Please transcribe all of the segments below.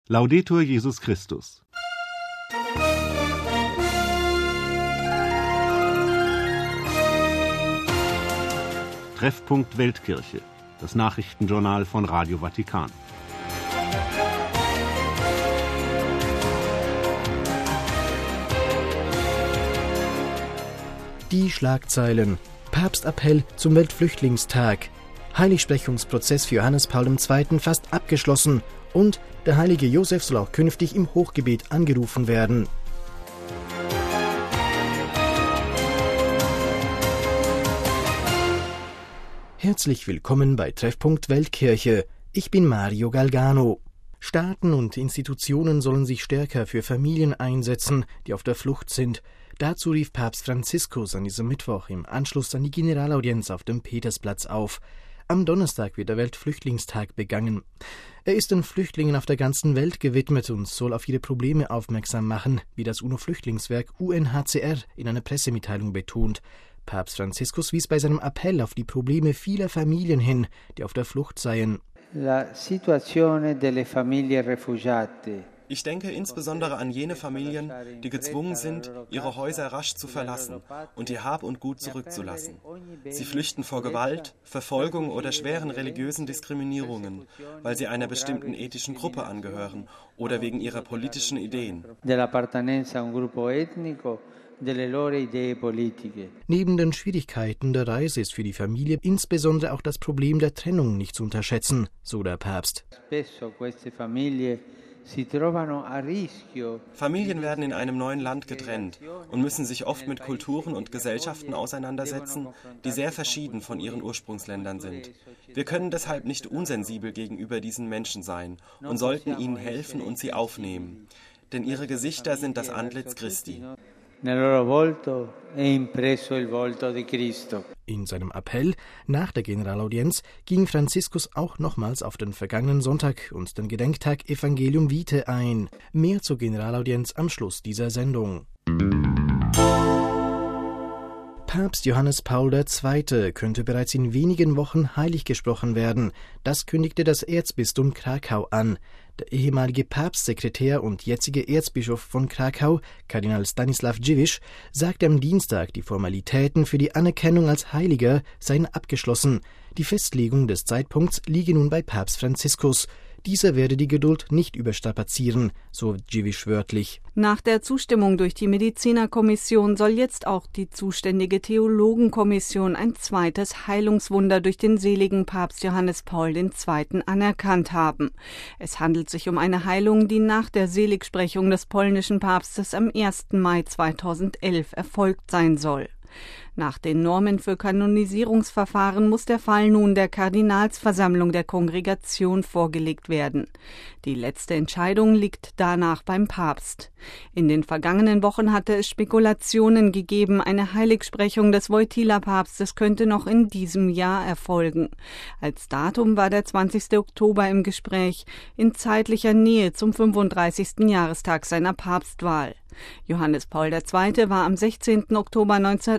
Laudetur Jesus Christus. Treffpunkt Weltkirche, das Nachrichtenjournal von Radio Vatikan. Die Schlagzeilen: Papstappell zum Weltflüchtlingstag, Heiligsprechungsprozess für Johannes Paul II. Fast abgeschlossen und der heilige Josef soll auch künftig im Hochgebet angerufen werden. Herzlich willkommen bei Treffpunkt Weltkirche. Ich bin Mario Galgano. Staaten und Institutionen sollen sich stärker für Familien einsetzen, die auf der Flucht sind. Dazu rief Papst Franziskus an diesem Mittwoch im Anschluss an die Generalaudienz auf dem Petersplatz auf. Am Donnerstag wird der Weltflüchtlingstag begangen. Er ist den Flüchtlingen auf der ganzen Welt gewidmet und soll auf ihre Probleme aufmerksam machen, wie das UNO-Flüchtlingswerk UNHCR in einer Pressemitteilung betont. Papst Franziskus wies bei seinem Appell auf die Probleme vieler Familien hin, die auf der Flucht seien. Ich denke insbesondere an jene Familien, die gezwungen sind, ihre Häuser rasch zu verlassen und ihr Hab und Gut zurückzulassen. Sie flüchten vor Gewalt, Verfolgung oder schweren religiösen Diskriminierungen, weil sie einer bestimmten ethischen Gruppe angehören oder wegen ihrer politischen Ideen. Neben den Schwierigkeiten der Reise ist für die Familie insbesondere auch das Problem der Trennung nicht zu unterschätzen, so der Papst. Familien werden in einem neuen Land getrennt und müssen sich oft mit Kulturen und Gesellschaften auseinandersetzen, die sehr verschieden von ihren Ursprungsländern sind. Wir können deshalb nicht unsensibel gegenüber diesen Menschen sein und sollten ihnen helfen und sie aufnehmen, denn ihre Gesichter sind das Antlitz Christi. In seinem Appell nach der Generalaudienz ging Franziskus auch nochmals auf den vergangenen Sonntag und den Gedenktag Evangelium Vitae ein. Mehr zur Generalaudienz am Schluss dieser Sendung. Papst Johannes Paul II. Könnte bereits in wenigen Wochen heilig gesprochen werden. Das kündigte das Erzbistum Krakau an. Der ehemalige Papstsekretär und jetzige Erzbischof von Krakau, Kardinal Stanislav Dziwisz, sagte am Dienstag, die Formalitäten für die Anerkennung als Heiliger seien abgeschlossen. Die Festlegung des Zeitpunkts liege nun bei Papst Franziskus. Dieser werde die Geduld nicht überstrapazieren, so Dziwisz wörtlich. Nach der Zustimmung durch die Medizinerkommission soll jetzt auch die zuständige Theologenkommission ein zweites Heilungswunder durch den seligen Papst Johannes Paul II. Anerkannt haben. Es handelt sich um eine Heilung, die nach der Seligsprechung des polnischen Papstes am 1. Mai 2011 erfolgt sein soll. Nach den Normen für Kanonisierungsverfahren muss der Fall nun der Kardinalsversammlung der Kongregation vorgelegt werden. Die letzte Entscheidung liegt danach beim Papst. In den vergangenen Wochen hatte es Spekulationen gegeben, eine Heiligsprechung des Wojtyla-Papstes könnte noch in diesem Jahr erfolgen. Als Datum war der 20. Oktober im Gespräch, in zeitlicher Nähe zum 35. Jahrestag seiner Papstwahl. Johannes Paul II. War am 16. Oktober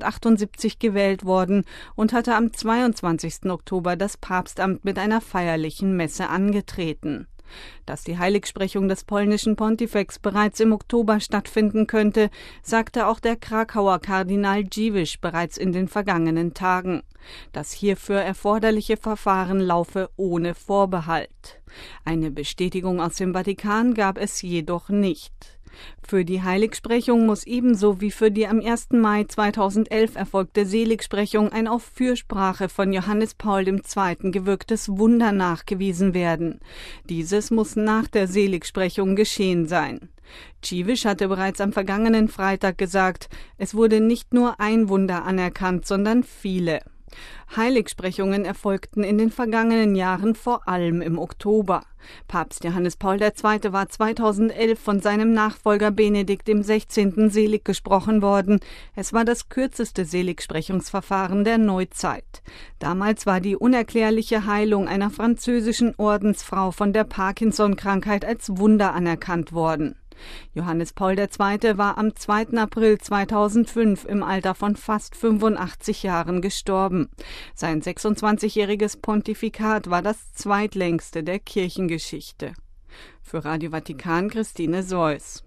1978 gewählt worden und hatte am 22. Oktober das Papstamt mit einer feierlichen Messe angetreten. Dass die Heiligsprechung des polnischen Pontifex bereits im Oktober stattfinden könnte, sagte auch der Krakauer Kardinal Dziwisz bereits in den vergangenen Tagen. Das hierfür erforderliche Verfahren laufe ohne Vorbehalt. Eine Bestätigung aus dem Vatikan gab es jedoch nicht. Für die Heiligsprechung muss ebenso wie für die am 1. Mai 2011 erfolgte Seligsprechung ein auf Fürsprache von Johannes Paul II. Gewirktes Wunder nachgewiesen werden. Dieses muss nach der Seligsprechung geschehen sein. Dziwisz hatte bereits am vergangenen Freitag gesagt, es wurde nicht nur ein Wunder anerkannt, sondern viele. Heiligsprechungen erfolgten in den vergangenen Jahren vor allem im Oktober. Papst Johannes Paul II. War 2011 von seinem Nachfolger Benedikt XVI. Selig gesprochen worden. Es war das kürzeste Seligsprechungsverfahren der Neuzeit. Damals war die unerklärliche Heilung einer französischen Ordensfrau von der Parkinson-Krankheit als Wunder anerkannt worden. Johannes Paul II. War am 2. April 2005 im Alter von fast 85 Jahren gestorben. Sein 26-jähriges Pontifikat war das zweitlängste der Kirchengeschichte. Für Radio Vatikan Christine Seuss.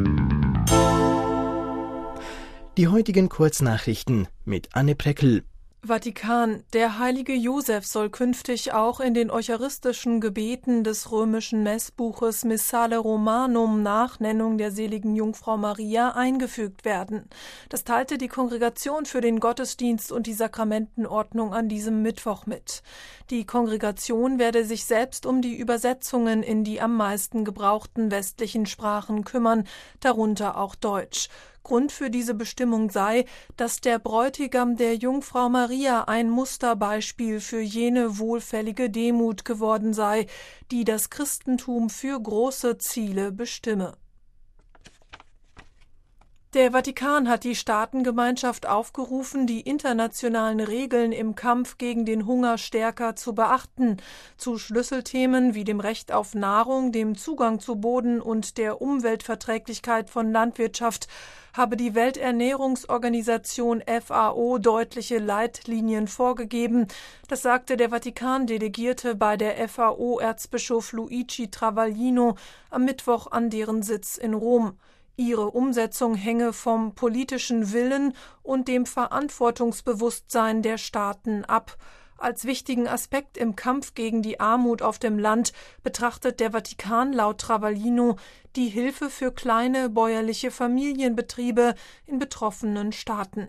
Die heutigen Kurznachrichten mit Anne Preckel. Vatikan. Der heilige Josef soll künftig auch in den eucharistischen Gebeten des römischen Messbuches Missale Romanum nach Nennung der seligen Jungfrau Maria eingefügt werden. Das teilte die Kongregation für den Gottesdienst und die Sakramentenordnung an diesem Mittwoch mit. Die Kongregation werde sich selbst um die Übersetzungen in die am meisten gebrauchten westlichen Sprachen kümmern, darunter auch Deutsch. Grund für diese Bestimmung sei, dass der Bräutigam der Jungfrau Maria ein Musterbeispiel für jene wohlfällige Demut geworden sei, die das Christentum für große Ziele bestimme. Der Vatikan hat die Staatengemeinschaft aufgerufen, die internationalen Regeln im Kampf gegen den Hunger stärker zu beachten. Zu Schlüsselthemen wie dem Recht auf Nahrung, dem Zugang zu Boden und der Umweltverträglichkeit von Landwirtschaft habe die Welternährungsorganisation FAO deutliche Leitlinien vorgegeben. Das sagte der Vatikan-Delegierte bei der FAO-Erzbischof Luigi Travaglino am Mittwoch an deren Sitz in Rom. Ihre Umsetzung hänge vom politischen Willen und dem Verantwortungsbewusstsein der Staaten ab. Als wichtigen Aspekt im Kampf gegen die Armut auf dem Land betrachtet der Vatikan laut Travaglino die Hilfe für kleine bäuerliche Familienbetriebe in betroffenen Staaten.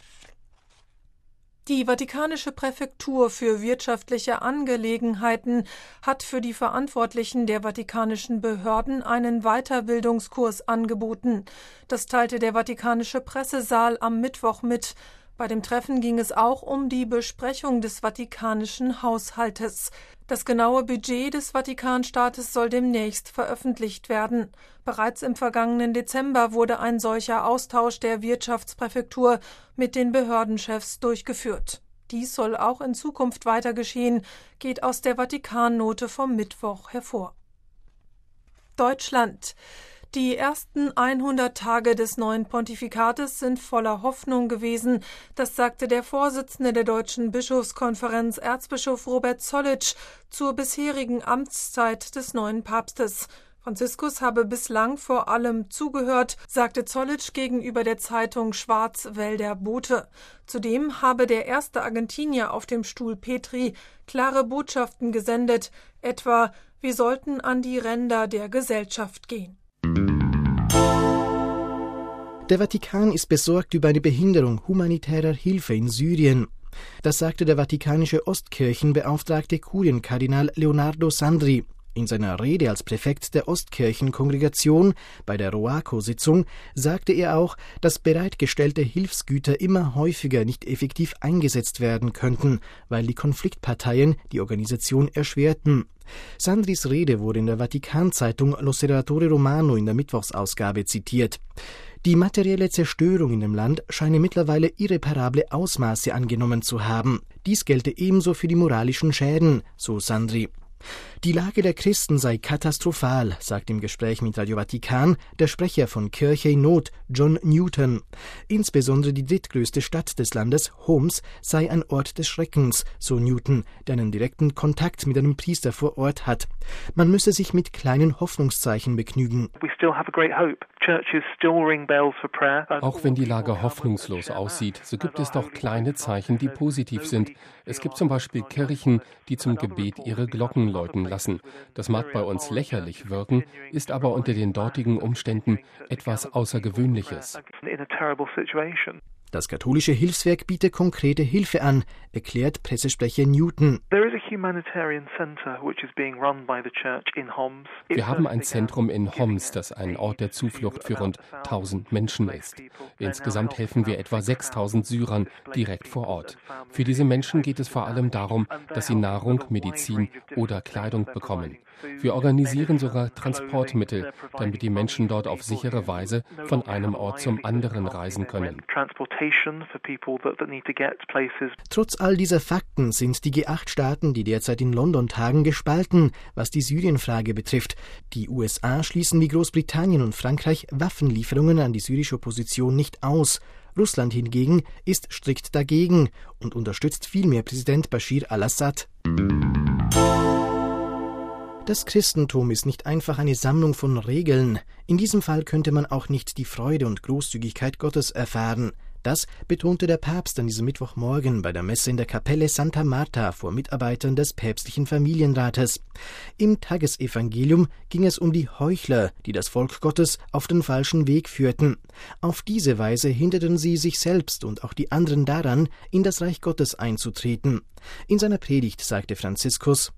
Die Vatikanische Präfektur für wirtschaftliche Angelegenheiten hat für die Verantwortlichen der vatikanischen Behörden einen Weiterbildungskurs angeboten. Das teilte der Vatikanische Pressesaal am Mittwoch mit. Bei dem Treffen ging es auch um die Besprechung des vatikanischen Haushaltes. Das genaue Budget des Vatikanstaates soll demnächst veröffentlicht werden. Bereits im vergangenen Dezember wurde ein solcher Austausch der Wirtschaftspräfektur mit den Behördenchefs durchgeführt. Dies soll auch in Zukunft weiter geschehen, geht aus der Vatikannote vom Mittwoch hervor. Deutschland. Die ersten 100 Tage des neuen Pontifikates sind voller Hoffnung gewesen. Das sagte der Vorsitzende der Deutschen Bischofskonferenz, Erzbischof Robert Zollitsch, zur bisherigen Amtszeit des neuen Papstes. Franziskus habe bislang vor allem zugehört, sagte Zollitsch gegenüber der Zeitung Schwarzwälder Bote. Zudem habe der erste Argentinier auf dem Stuhl Petri klare Botschaften gesendet, etwa: Wir sollten an die Ränder der Gesellschaft gehen. Der Vatikan ist besorgt über eine Behinderung humanitärer Hilfe in Syrien. Das sagte der vatikanische Ostkirchenbeauftragte Kurienkardinal Leonardo Sandri. In seiner Rede als Präfekt der Ostkirchenkongregation bei der ROACO-Sitzung sagte er auch, dass bereitgestellte Hilfsgüter immer häufiger nicht effektiv eingesetzt werden könnten, weil die Konfliktparteien die Organisation erschwerten. Sandris Rede wurde in der Vatikan-Zeitung L'Osservatore Romano in der Mittwochsausgabe zitiert. Die materielle Zerstörung in dem Land scheine mittlerweile irreparable Ausmaße angenommen zu haben. Dies gelte ebenso für die moralischen Schäden, so Sandri. Die Lage der Christen sei katastrophal, sagt im Gespräch mit Radio Vatikan der Sprecher von Kirche in Not, John Newton. Insbesondere die drittgrößte Stadt des Landes, Homs, sei ein Ort des Schreckens, so Newton, der einen direkten Kontakt mit einem Priester vor Ort hat. Man müsse sich mit kleinen Hoffnungszeichen begnügen. Auch wenn die Lage hoffnungslos aussieht, so gibt es doch kleine Zeichen, die positiv sind. Es gibt zum Beispiel Kirchen, die zum Gebet ihre Glocken läuten lassen. Das mag bei uns lächerlich wirken, ist aber unter den dortigen Umständen etwas Außergewöhnliches. Das katholische Hilfswerk biete konkrete Hilfe an, erklärt Pressesprecher Newton. Wir haben ein Zentrum in Homs, das ein Ort der Zuflucht für rund 1000 Menschen ist. Insgesamt helfen wir etwa 6000 Syrern direkt vor Ort. Für diese Menschen geht es vor allem darum, dass sie Nahrung, Medizin oder Kleidung bekommen. Wir organisieren sogar Transportmittel, damit die Menschen dort auf sichere Weise von einem Ort zum anderen reisen können. Trotz all dieser Fakten sind die G8-Staaten, die derzeit in London tagen, gespalten, was die Syrien-Frage betrifft. Die USA schließen wie Großbritannien und Frankreich Waffenlieferungen an die syrische Opposition nicht aus. Russland hingegen ist strikt dagegen und unterstützt vielmehr Präsident Bashir al-Assad. Das Christentum ist nicht einfach eine Sammlung von Regeln. In diesem Fall könnte man auch nicht die Freude und Großzügigkeit Gottes erfahren. Das betonte der Papst an diesem Mittwochmorgen bei der Messe in der Kapelle Santa Marta vor Mitarbeitern des päpstlichen Familienrates. Im Tagesevangelium ging es um die Heuchler, die das Volk Gottes auf den falschen Weg führten. Auf diese Weise hinderten sie sich selbst und auch die anderen daran, in das Reich Gottes einzutreten. In seiner Predigt sagte Franziskus: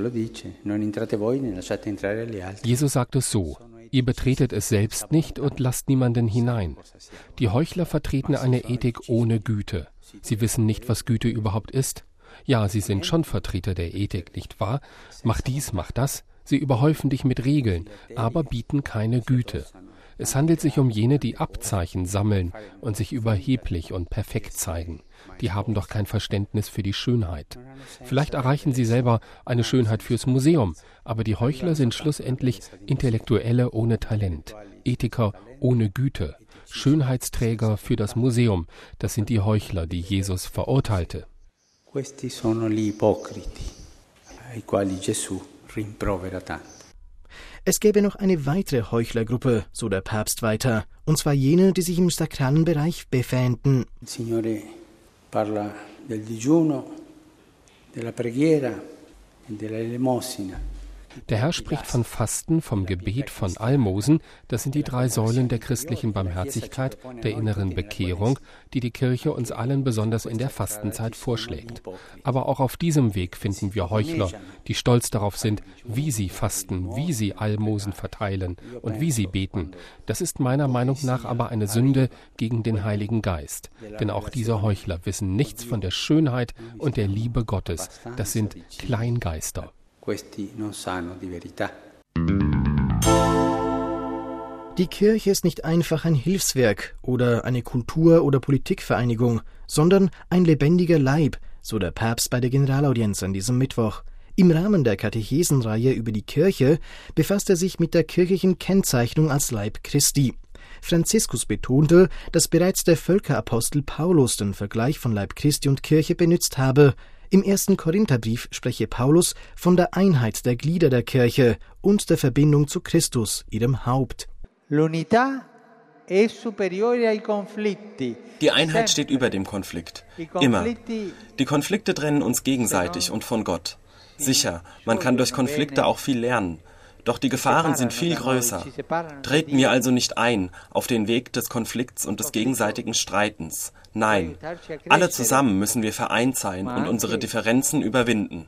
Jesus sagt es so: Ihr betretet es selbst nicht und lasst niemanden hinein. Die Heuchler vertreten eine Ethik ohne Güte. Sie wissen nicht, was Güte überhaupt ist. Ja, sie sind schon Vertreter der Ethik, nicht wahr? Mach dies, mach das. Sie überhäufen dich mit Regeln, aber bieten keine Güte. Es handelt sich um jene, die Abzeichen sammeln und sich überheblich und perfekt zeigen. Die haben doch kein Verständnis für die Schönheit. Vielleicht erreichen sie selber eine Schönheit fürs Museum, aber die Heuchler sind schlussendlich Intellektuelle ohne Talent, Ethiker ohne Güte, Schönheitsträger für das Museum. Das sind die Heuchler, die Jesus verurteilte. Questi sono gli ipocriti, ai quali Gesù rimprovera tanto. Es gäbe noch eine weitere Heuchlergruppe, so der Papst weiter, und zwar jene, die sich im sakralen Bereich befähnten. Il Signore parla del digiuno, della preghiera e della elemosina. Der Herr spricht von Fasten, vom Gebet, von Almosen. Das sind die 3 Säulen der christlichen Barmherzigkeit, der inneren Bekehrung, die die Kirche uns allen besonders in der Fastenzeit vorschlägt. Aber auch auf diesem Weg finden wir Heuchler, die stolz darauf sind, wie sie fasten, wie sie Almosen verteilen und wie sie beten. Das ist meiner Meinung nach aber eine Sünde gegen den Heiligen Geist. Denn auch diese Heuchler wissen nichts von der Schönheit und der Liebe Gottes. Das sind Kleingeister. Die Kirche ist nicht einfach ein Hilfswerk oder eine Kultur- oder Politikvereinigung, sondern ein lebendiger Leib, so der Papst bei der Generalaudienz an diesem Mittwoch. Im Rahmen der Katechesenreihe über die Kirche befasst er sich mit der kirchlichen Kennzeichnung als Leib Christi. Franziskus betonte, dass bereits der Völkerapostel Paulus den Vergleich von Leib Christi und Kirche benutzt habe. Im 1. Korintherbrief spreche Paulus von der Einheit der Glieder der Kirche und der Verbindung zu Christus, ihrem Haupt. Die Einheit steht über dem Konflikt. Immer. Die Konflikte trennen uns gegenseitig und von Gott. Sicher, man kann durch Konflikte auch viel lernen. Doch die Gefahren sind viel größer. Treten wir also nicht ein auf den Weg des Konflikts und des gegenseitigen Streitens. Nein, alle zusammen müssen wir vereint sein und unsere Differenzen überwinden.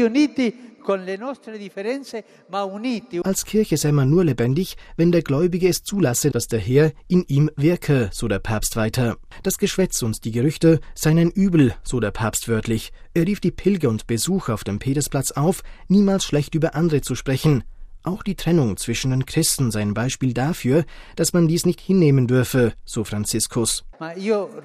Als Kirche sei man nur lebendig, wenn der Gläubige es zulasse, dass der Herr in ihm wirke, so der Papst weiter. Das Geschwätz und die Gerüchte seien ein Übel, so der Papst wörtlich. Er rief die Pilger und Besucher auf dem Petersplatz auf, niemals schlecht über andere zu sprechen. Auch die Trennung zwischen den Christen sei ein Beispiel dafür, dass man dies nicht hinnehmen dürfe, so Franziskus. Ich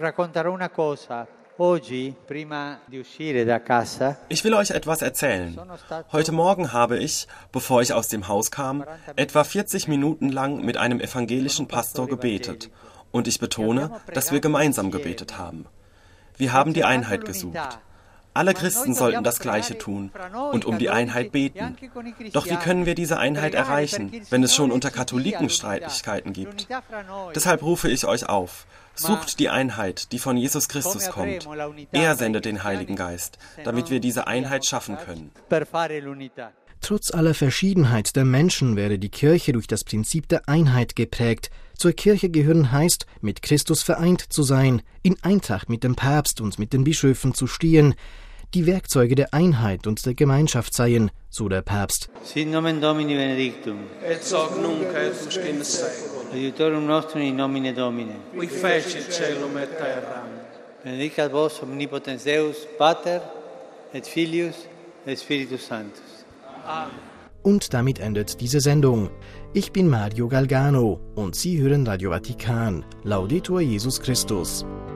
will euch etwas erzählen. Heute Morgen habe ich, bevor ich aus dem Haus kam, etwa 40 Minuten lang mit einem evangelischen Pastor gebetet. Und ich betone, dass wir gemeinsam gebetet haben. Wir haben die Einheit gesucht. Alle Christen sollten das Gleiche tun und um die Einheit beten. Doch wie können wir diese Einheit erreichen, wenn es schon unter Katholiken Streitigkeiten gibt? Deshalb rufe ich euch auf. Sucht die Einheit, die von Jesus Christus kommt. Er sendet den Heiligen Geist, damit wir diese Einheit schaffen können. Trotz aller Verschiedenheit der Menschen wäre die Kirche durch das Prinzip der Einheit geprägt. Zur Kirche gehören heißt, mit Christus vereint zu sein, in Eintracht mit dem Papst und mit den Bischöfen zu stehen. Die Werkzeuge der Einheit und der Gemeinschaft seien, so der Papst. Sit nomen Domini benedictum. Et hoc nunc et usque in saeculum. Aiutorium nostrum in nomine Domini. Qui fecit caelum et terram. Benedicat vos omnipotens Deus, Pater et Filius et Spiritus Sanctus. Amen. Und damit endet diese Sendung. Ich bin Mario Galgano und Sie hören Radio Vatikan. Laudetur Jesus Christus.